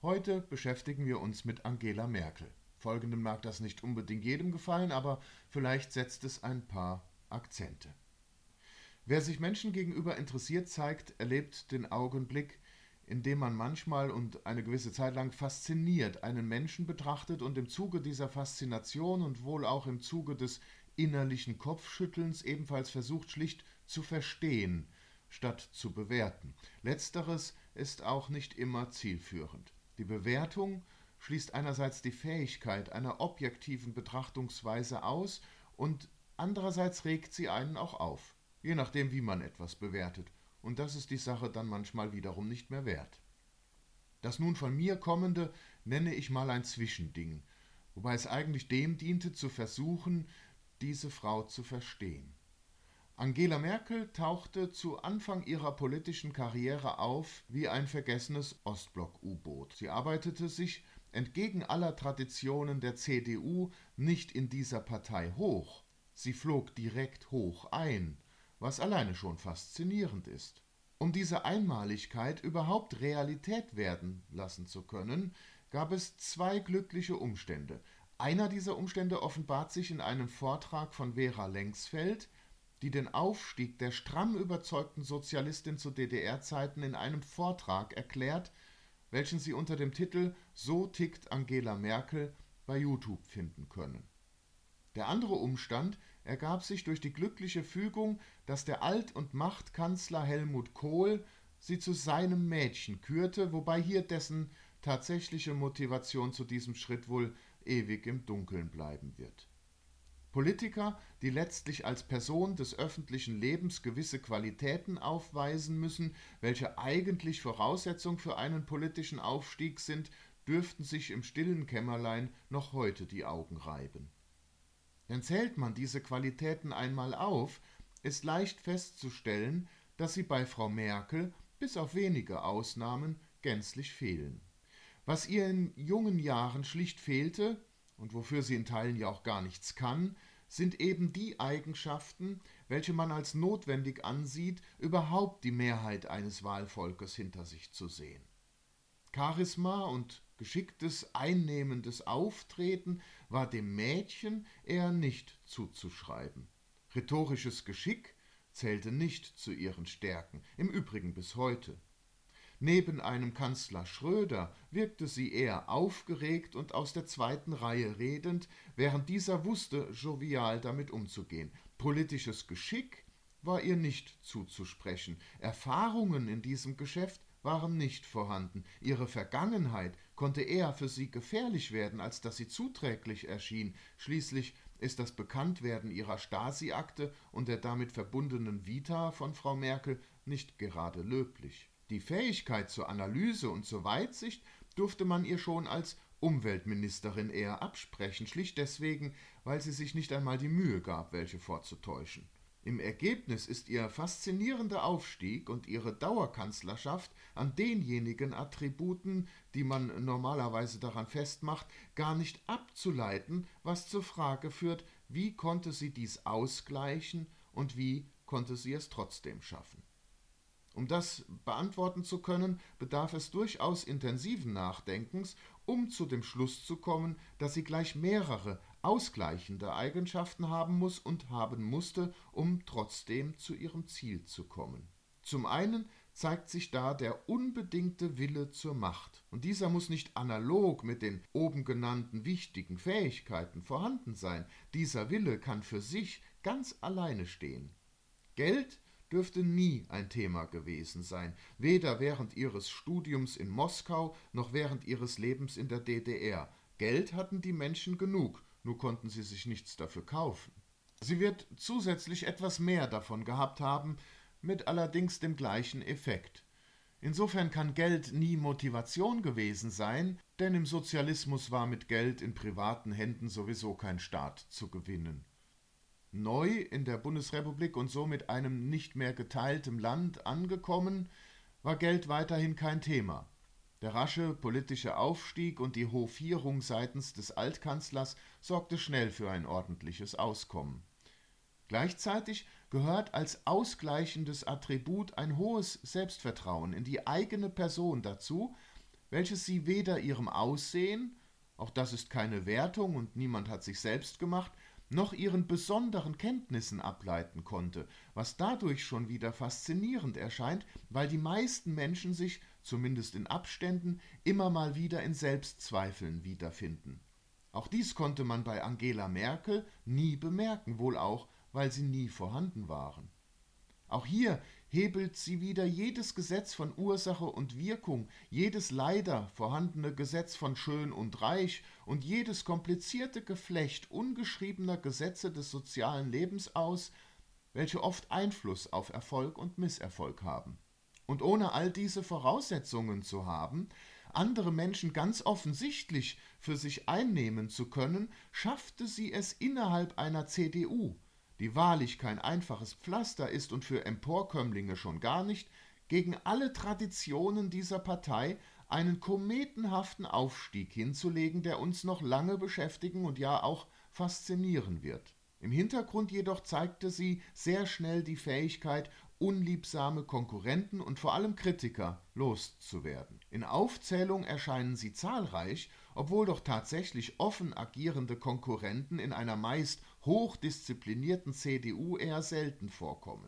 Heute beschäftigen wir uns mit Angela Merkel. Folgendem mag das nicht unbedingt jedem gefallen, aber vielleicht setzt es ein paar Akzente. Wer sich Menschen gegenüber interessiert zeigt, erlebt den Augenblick, in dem man manchmal und eine gewisse Zeit lang fasziniert einen Menschen betrachtet und im Zuge dieser Faszination und wohl auch im Zuge des innerlichen Kopfschüttelns ebenfalls versucht, schlicht zu verstehen, statt zu bewerten. Letzteres ist auch nicht immer zielführend. Die Bewertung schließt einerseits die Fähigkeit einer objektiven Betrachtungsweise aus und andererseits regt sie einen auch auf, je nachdem, wie man etwas bewertet. Und das ist die Sache dann manchmal wiederum nicht mehr wert. Das nun von mir kommende nenne ich mal ein Zwischending, wobei es eigentlich dem diente, zu versuchen, diese Frau zu verstehen. Angela Merkel tauchte zu Anfang ihrer politischen Karriere auf wie ein vergessenes Ostblock-U-Boot. Sie arbeitete sich entgegen aller Traditionen der CDU nicht in dieser Partei hoch. Sie flog direkt hoch ein, was alleine schon faszinierend ist. Um diese Einmaligkeit überhaupt Realität werden lassen zu können, gab es zwei glückliche Umstände. Einer dieser Umstände offenbart sich in einem Vortrag von Vera Lengsfeld, die den Aufstieg der stramm überzeugten Sozialistin zu DDR-Zeiten in einem Vortrag erklärt, welchen Sie unter dem Titel »So tickt Angela Merkel« bei YouTube finden können. Der andere Umstand ergab sich durch die glückliche Fügung, dass der Alt- und Machtkanzler Helmut Kohl sie zu seinem Mädchen kürte, wobei hier dessen tatsächliche Motivation zu diesem Schritt wohl ewig im Dunkeln bleiben wird. Politiker, die letztlich als Person des öffentlichen Lebens gewisse Qualitäten aufweisen müssen, welche eigentlich Voraussetzung für einen politischen Aufstieg sind, dürften sich im stillen Kämmerlein noch heute die Augen reiben. Denn zählt man diese Qualitäten einmal auf, ist leicht festzustellen, dass sie bei Frau Merkel, bis auf wenige Ausnahmen, gänzlich fehlen. Was ihr in jungen Jahren schlicht fehlte, und wofür sie in Teilen ja auch gar nichts kann, sind eben die Eigenschaften, welche man als notwendig ansieht, überhaupt die Mehrheit eines Wahlvolkes hinter sich zu sehen. Charisma und geschicktes, einnehmendes Auftreten war dem Mädchen eher nicht zuzuschreiben. Rhetorisches Geschick zählte nicht zu ihren Stärken, im Übrigen bis heute. Neben einem Kanzler Schröder wirkte sie eher aufgeregt und aus der zweiten Reihe redend, während dieser wusste, jovial damit umzugehen. Politisches Geschick war ihr nicht zuzusprechen. Erfahrungen in diesem Geschäft waren nicht vorhanden. Ihre Vergangenheit konnte eher für sie gefährlich werden, als dass sie zuträglich erschien. Schließlich ist das Bekanntwerden ihrer Stasi-Akte und der damit verbundenen Vita von Frau Merkel nicht gerade löblich. Die Fähigkeit zur Analyse und zur Weitsicht durfte man ihr schon als Umweltministerin eher absprechen, schlicht deswegen, weil sie sich nicht einmal die Mühe gab, welche vorzutäuschen. Im Ergebnis ist ihr faszinierender Aufstieg und ihre Dauerkanzlerschaft an denjenigen Attributen, die man normalerweise daran festmacht, gar nicht abzuleiten, was zur Frage führt, wie konnte sie dies ausgleichen und wie konnte sie es trotzdem schaffen. Um das beantworten zu können, bedarf es durchaus intensiven Nachdenkens, um zu dem Schluss zu kommen, dass sie gleich mehrere ausgleichende Eigenschaften haben muss und haben musste, um trotzdem zu ihrem Ziel zu kommen. Zum einen zeigt sich da der unbedingte Wille zur Macht, und dieser muss nicht analog mit den oben genannten wichtigen Fähigkeiten vorhanden sein. Dieser Wille kann für sich ganz alleine stehen. Geld dürfte nie ein Thema gewesen sein, weder während ihres Studiums in Moskau noch während ihres Lebens in der DDR. Geld hatten die Menschen genug, nur konnten sie sich nichts dafür kaufen. Sie wird zusätzlich etwas mehr davon gehabt haben, mit allerdings dem gleichen Effekt. Insofern kann Geld nie Motivation gewesen sein, denn im Sozialismus war mit Geld in privaten Händen sowieso kein Staat zu gewinnen. Neu in der Bundesrepublik und somit einem nicht mehr geteilten Land angekommen, war Geld weiterhin kein Thema. Der rasche politische Aufstieg und die Hofierung seitens des Altkanzlers sorgte schnell für ein ordentliches Auskommen. Gleichzeitig gehört als ausgleichendes Attribut ein hohes Selbstvertrauen in die eigene Person dazu, welches sie weder ihrem Aussehen, auch das ist keine Wertung und niemand hat sich selbst gemacht, noch ihren besonderen Kenntnissen ableiten konnte, was dadurch schon wieder faszinierend erscheint, weil die meisten Menschen sich, zumindest in Abständen, immer mal wieder in Selbstzweifeln wiederfinden. Auch dies konnte man bei Angela Merkel nie bemerken, wohl auch, weil sie nie vorhanden waren. Auch hier hebelt sie wieder jedes Gesetz von Ursache und Wirkung, jedes leider vorhandene Gesetz von Schön und Reich und jedes komplizierte Geflecht ungeschriebener Gesetze des sozialen Lebens aus, welche oft Einfluss auf Erfolg und Misserfolg haben. Und ohne all diese Voraussetzungen zu haben, andere Menschen ganz offensichtlich für sich einnehmen zu können, schaffte sie es innerhalb einer CDU, die wahrlich kein einfaches Pflaster ist und für Emporkömmlinge schon gar nicht, gegen alle Traditionen dieser Partei einen kometenhaften Aufstieg hinzulegen, der uns noch lange beschäftigen und ja auch faszinieren wird. Im Hintergrund jedoch zeigte sie sehr schnell die Fähigkeit, unliebsame Konkurrenten und vor allem Kritiker loszuwerden. In Aufzählung erscheinen sie zahlreich, obwohl doch tatsächlich offen agierende Konkurrenten in einer meist hochdisziplinierten CDU eher selten vorkommen.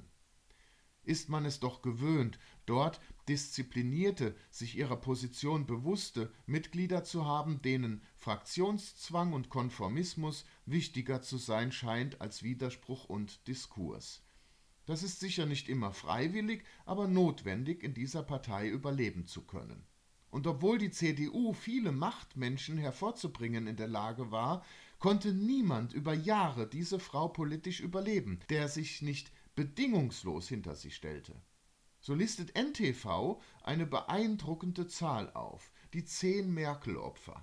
Ist man es doch gewöhnt, dort disziplinierte, sich ihrer Position bewusste Mitglieder zu haben, denen Fraktionszwang und Konformismus wichtiger zu sein scheint als Widerspruch und Diskurs. Das ist sicher nicht immer freiwillig, aber notwendig, in dieser Partei überleben zu können. Und obwohl die CDU viele Machtmenschen hervorzubringen in der Lage war, konnte niemand über Jahre diese Frau politisch überleben, der sich nicht bedingungslos hinter sie stellte. So listet NTV eine beeindruckende Zahl auf, die 10 Merkel-Opfer.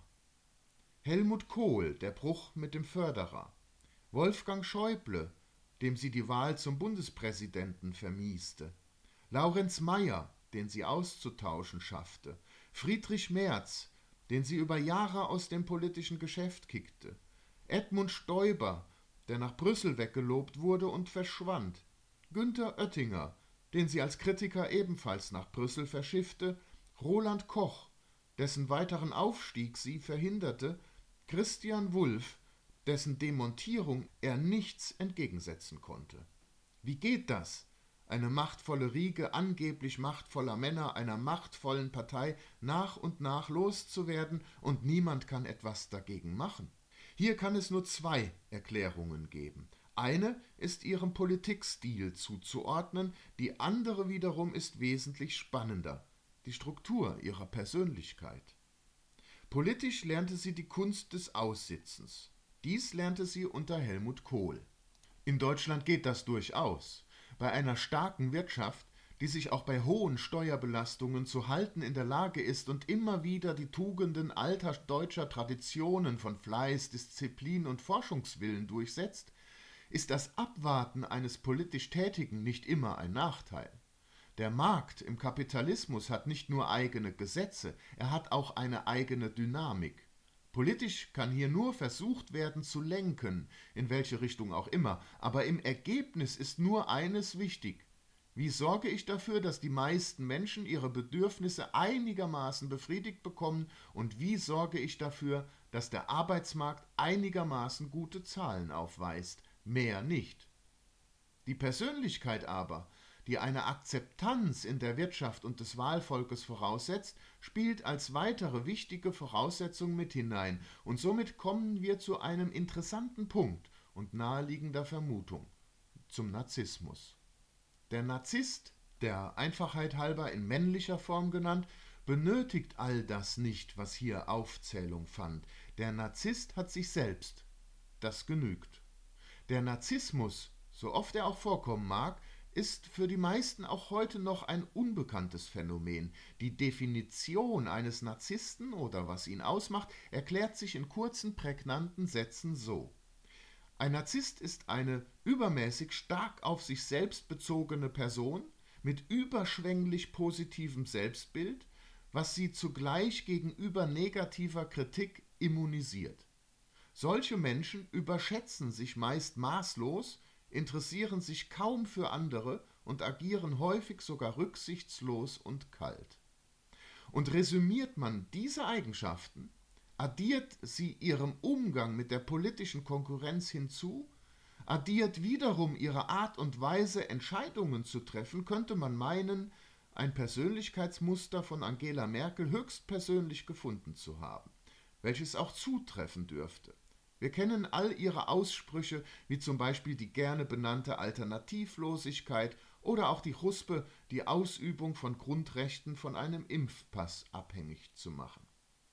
Helmut Kohl, der Bruch mit dem Förderer. Wolfgang Schäuble, dem sie die Wahl zum Bundespräsidenten vermieste. Laurenz Mayer, den sie auszutauschen schaffte. Friedrich Merz, den sie über Jahre aus dem politischen Geschäft kickte. Edmund Stoiber, der nach Brüssel weggelobt wurde und verschwand. Günther Oettinger, den sie als Kritiker ebenfalls nach Brüssel verschiffte. Roland Koch, dessen weiteren Aufstieg sie verhinderte. Christian Wulff, dessen Demontierung er nichts entgegensetzen konnte. Wie geht das? Eine machtvolle Riege angeblich machtvoller Männer einer machtvollen Partei nach und nach loszuwerden und niemand kann etwas dagegen machen. Hier kann es nur 2 Erklärungen geben. Eine ist ihrem Politikstil zuzuordnen, die andere wiederum ist wesentlich spannender, die Struktur ihrer Persönlichkeit. Politisch lernte sie die Kunst des Aussitzens. Dies lernte sie unter Helmut Kohl. In Deutschland geht das durchaus. Bei einer starken Wirtschaft, die sich auch bei hohen Steuerbelastungen zu halten in der Lage ist und immer wieder die Tugenden alter deutscher Traditionen von Fleiß, Disziplin und Forschungswillen durchsetzt, ist das Abwarten eines politisch Tätigen nicht immer ein Nachteil. Der Markt im Kapitalismus hat nicht nur eigene Gesetze, er hat auch eine eigene Dynamik. Politisch kann hier nur versucht werden zu lenken, in welche Richtung auch immer, aber im Ergebnis ist nur eines wichtig. Wie sorge ich dafür, dass die meisten Menschen ihre Bedürfnisse einigermaßen befriedigt bekommen und wie sorge ich dafür, dass der Arbeitsmarkt einigermaßen gute Zahlen aufweist, mehr nicht. Die Persönlichkeit aber, die eine Akzeptanz in der Wirtschaft und des Wahlvolkes voraussetzt, spielt als weitere wichtige Voraussetzung mit hinein und somit kommen wir zu einem interessanten Punkt und naheliegender Vermutung, zum Narzissmus. Der Narzisst, der Einfachheit halber in männlicher Form genannt, benötigt all das nicht, was hier Aufzählung fand. Der Narzisst hat sich selbst. Das genügt. Der Narzissmus, so oft er auch vorkommen mag, ist für die meisten auch heute noch ein unbekanntes Phänomen. Die Definition eines Narzissten oder was ihn ausmacht, erklärt sich in kurzen, prägnanten Sätzen so. Ein Narzisst ist eine übermäßig stark auf sich selbst bezogene Person mit überschwänglich positivem Selbstbild, was sie zugleich gegenüber negativer Kritik immunisiert. Solche Menschen überschätzen sich meist maßlos, interessieren sich kaum für andere und agieren häufig sogar rücksichtslos und kalt. Und resümiert man diese Eigenschaften, addiert sie ihrem Umgang mit der politischen Konkurrenz hinzu, addiert wiederum ihre Art und Weise, Entscheidungen zu treffen, könnte man meinen, ein Persönlichkeitsmuster von Angela Merkel höchstpersönlich gefunden zu haben, welches auch zutreffen dürfte. Wir kennen all ihre Aussprüche, wie zum Beispiel die gerne benannte Alternativlosigkeit oder auch die Huspe, die Ausübung von Grundrechten von einem Impfpass abhängig zu machen.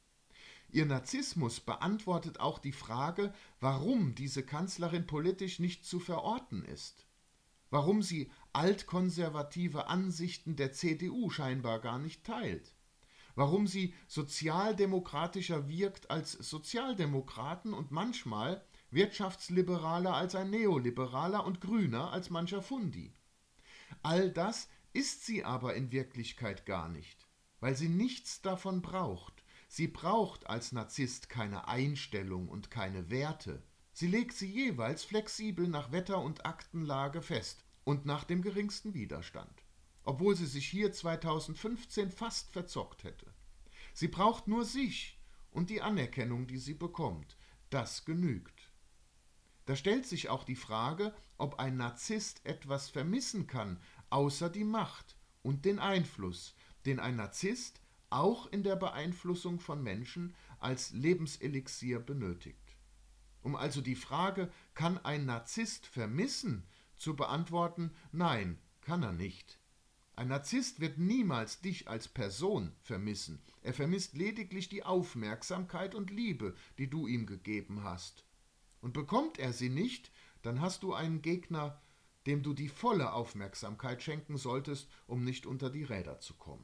Ihr Narzissmus beantwortet auch die Frage, warum diese Kanzlerin politisch nicht zu verorten ist. Warum sie altkonservative Ansichten der CDU scheinbar gar nicht teilt. Warum sie sozialdemokratischer wirkt als Sozialdemokraten und manchmal wirtschaftsliberaler als ein Neoliberaler und grüner als mancher Fundi. All das ist sie aber in Wirklichkeit gar nicht, weil sie nichts davon braucht. Sie braucht als Narzisst keine Einstellung und keine Werte. Sie legt sie jeweils flexibel nach Wetter- und Aktenlage fest und nach dem geringsten Widerstand, obwohl sie sich hier 2015 fast verzockt hätte. Sie braucht nur sich und die Anerkennung, die sie bekommt. Das genügt. Da stellt sich auch die Frage, ob ein Narzisst etwas vermissen kann, außer die Macht und den Einfluss, den ein Narzisst auch in der Beeinflussung von Menschen als Lebenselixier benötigt. Um also die Frage, kann ein Narzisst vermissen, zu beantworten, nein, kann er nicht. Ein Narzisst wird niemals dich als Person vermissen. Er vermisst lediglich die Aufmerksamkeit und Liebe, die du ihm gegeben hast. Und bekommt er sie nicht, dann hast du einen Gegner, dem du die volle Aufmerksamkeit schenken solltest, um nicht unter die Räder zu kommen.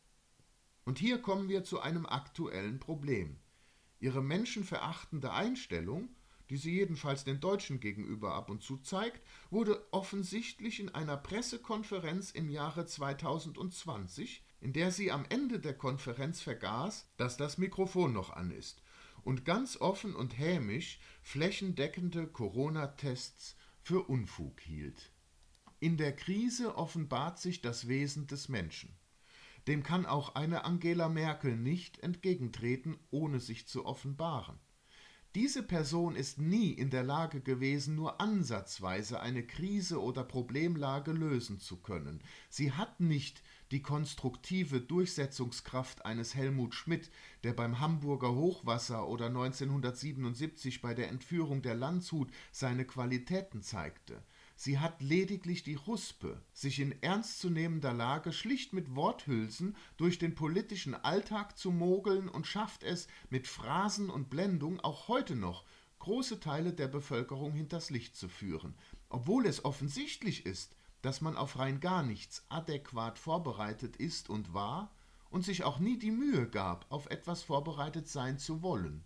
Und hier kommen wir zu einem aktuellen Problem. Ihre menschenverachtende Einstellung, die sie jedenfalls den Deutschen gegenüber ab und zu zeigt, wurde offensichtlich in einer Pressekonferenz im Jahre 2020, in der sie am Ende der Konferenz vergaß, dass das Mikrofon noch an ist und ganz offen und hämisch flächendeckende Corona-Tests für Unfug hielt. In der Krise offenbart sich das Wesen des Menschen. Dem kann auch eine Angela Merkel nicht entgegentreten, ohne sich zu offenbaren. Diese Person ist nie in der Lage gewesen, nur ansatzweise eine Krise oder Problemlage lösen zu können. Sie hat nicht die konstruktive Durchsetzungskraft eines Helmut Schmidt, der beim Hamburger Hochwasser oder 1977 bei der Entführung der Landshut seine Qualitäten zeigte. Sie hat lediglich die Huspe, sich in ernstzunehmender Lage schlicht mit Worthülsen durch den politischen Alltag zu mogeln und schafft es, mit Phrasen und Blendung auch heute noch große Teile der Bevölkerung hinters Licht zu führen, obwohl es offensichtlich ist, dass man auf rein gar nichts adäquat vorbereitet ist und war und sich auch nie die Mühe gab, auf etwas vorbereitet sein zu wollen.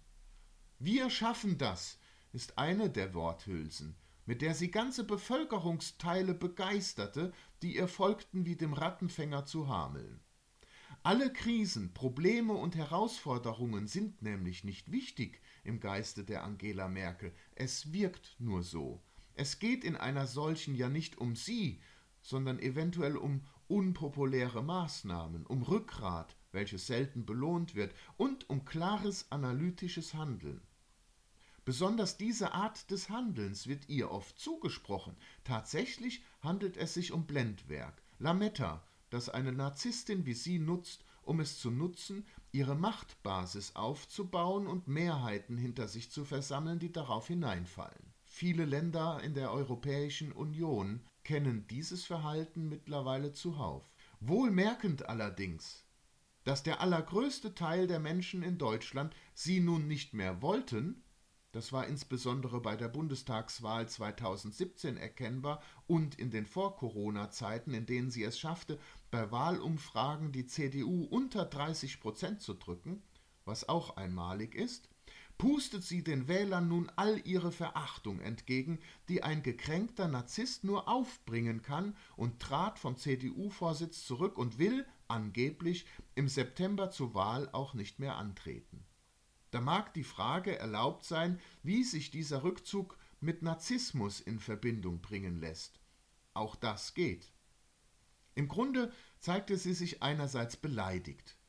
Wir schaffen das, ist eine der Worthülsen, mit der sie ganze Bevölkerungsteile begeisterte, die ihr folgten wie dem Rattenfänger zu Hameln. Alle Krisen, Probleme und Herausforderungen sind nämlich nicht wichtig im Geiste der Angela Merkel. Es wirkt nur so. Es geht in einer solchen ja nicht um sie, sondern eventuell um unpopuläre Maßnahmen, um Rückgrat, welches selten belohnt wird, und um klares analytisches Handeln. Besonders diese Art des Handelns wird ihr oft zugesprochen. Tatsächlich handelt es sich um Blendwerk, Lametta, das eine Narzisstin wie sie nutzt, um es zu nutzen, ihre Machtbasis aufzubauen und Mehrheiten hinter sich zu versammeln, die darauf hineinfallen. Viele Länder in der Europäischen Union kennen dieses Verhalten mittlerweile zuhauf. Wohl merkend allerdings, dass der allergrößte Teil der Menschen in Deutschland sie nun nicht mehr wollten. Das war insbesondere bei der Bundestagswahl 2017 erkennbar und in den Vor-Corona-Zeiten, in denen sie es schaffte, bei Wahlumfragen die CDU unter 30% zu drücken, was auch einmalig ist, pustet sie den Wählern nun all ihre Verachtung entgegen, die ein gekränkter Narzisst nur aufbringen kann, und trat vom CDU-Vorsitz zurück und will, angeblich, im September zur Wahl auch nicht mehr antreten. Da mag die Frage erlaubt sein, wie sich dieser Rückzug mit Narzissmus in Verbindung bringen lässt. Auch das geht. Im Grunde zeigte sie sich einerseits beleidigt,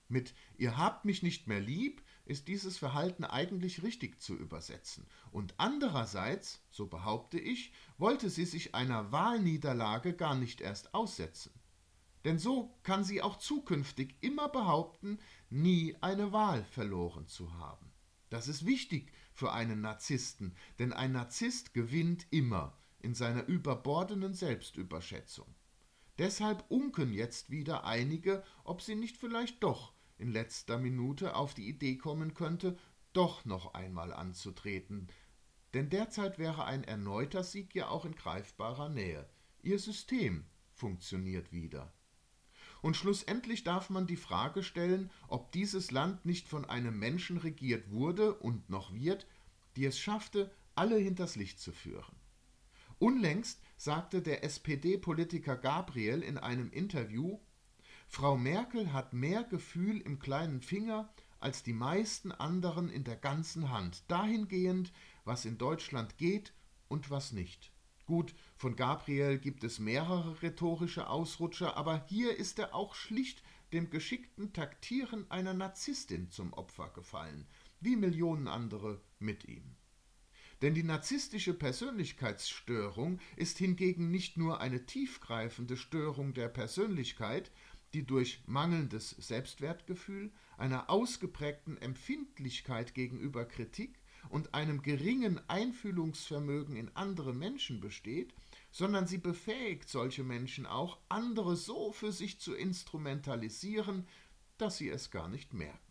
Mit „Ihr habt mich nicht mehr lieb“ ist dieses Verhalten eigentlich richtig zu übersetzen. Und andererseits, so behaupte ich, wollte sie sich einer Wahlniederlage gar nicht erst aussetzen. Denn so kann sie auch zukünftig immer behaupten, nie eine Wahl verloren zu haben. Das ist wichtig für einen Narzissten, denn ein Narzisst gewinnt immer in seiner überbordenden Selbstüberschätzung. Deshalb unken jetzt wieder einige, ob sie nicht vielleicht doch in letzter Minute auf die Idee kommen könnte, doch noch einmal anzutreten. Denn derzeit wäre ein erneuter Sieg ja auch in greifbarer Nähe. Ihr System funktioniert wieder. Und schlussendlich darf man die Frage stellen, ob dieses Land nicht von einem Menschen regiert wurde und noch wird, die es schaffte, alle hinters Licht zu führen. Unlängst sagte der SPD-Politiker Gabriel in einem Interview: Frau Merkel hat mehr Gefühl im kleinen Finger als die meisten anderen in der ganzen Hand, dahingehend, was in Deutschland geht und was nicht. Gut, von Gabriel gibt es mehrere rhetorische Ausrutscher, aber hier ist er auch schlicht dem geschickten Taktieren einer Narzisstin zum Opfer gefallen, wie Millionen andere mit ihm. Denn die narzisstische Persönlichkeitsstörung ist hingegen nicht nur eine tiefgreifende Störung der Persönlichkeit, die durch mangelndes Selbstwertgefühl, einer ausgeprägten Empfindlichkeit gegenüber Kritik und einem geringen Einfühlungsvermögen in andere Menschen besteht, sondern sie befähigt solche Menschen auch, andere so für sich zu instrumentalisieren, dass sie es gar nicht merken.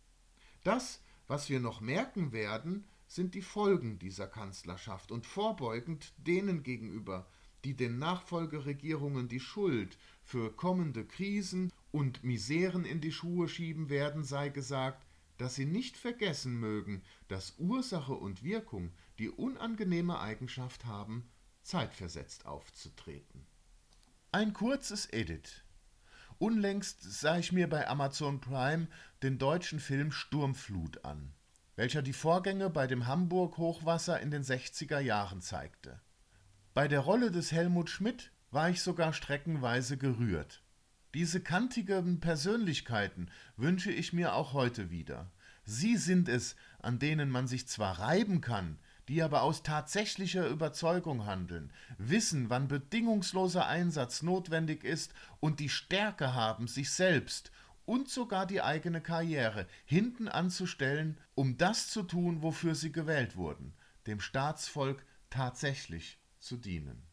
Das, was wir noch merken werden, sind die Folgen dieser Kanzlerschaft und vorbeugend denen gegenüber, die den Nachfolgeregierungen die Schuld für kommende Krisen und Miseren in die Schuhe schieben werden, sei gesagt, dass sie nicht vergessen mögen, dass Ursache und Wirkung die unangenehme Eigenschaft haben, zeitversetzt aufzutreten. Ein kurzes Edit. Unlängst sah ich mir bei Amazon Prime den deutschen Film Sturmflut an, welcher die Vorgänge bei dem Hamburg-Hochwasser in den 60er Jahren zeigte. Bei der Rolle des Helmut Schmidt war ich sogar streckenweise gerührt. Diese kantigen Persönlichkeiten wünsche ich mir auch heute wieder. Sie sind es, an denen man sich zwar reiben kann, die aber aus tatsächlicher Überzeugung handeln, wissen, wann bedingungsloser Einsatz notwendig ist und die Stärke haben, sich selbst und sogar die eigene Karriere hinten anzustellen, um das zu tun, wofür sie gewählt wurden, dem Staatsvolk tatsächlich zu dienen.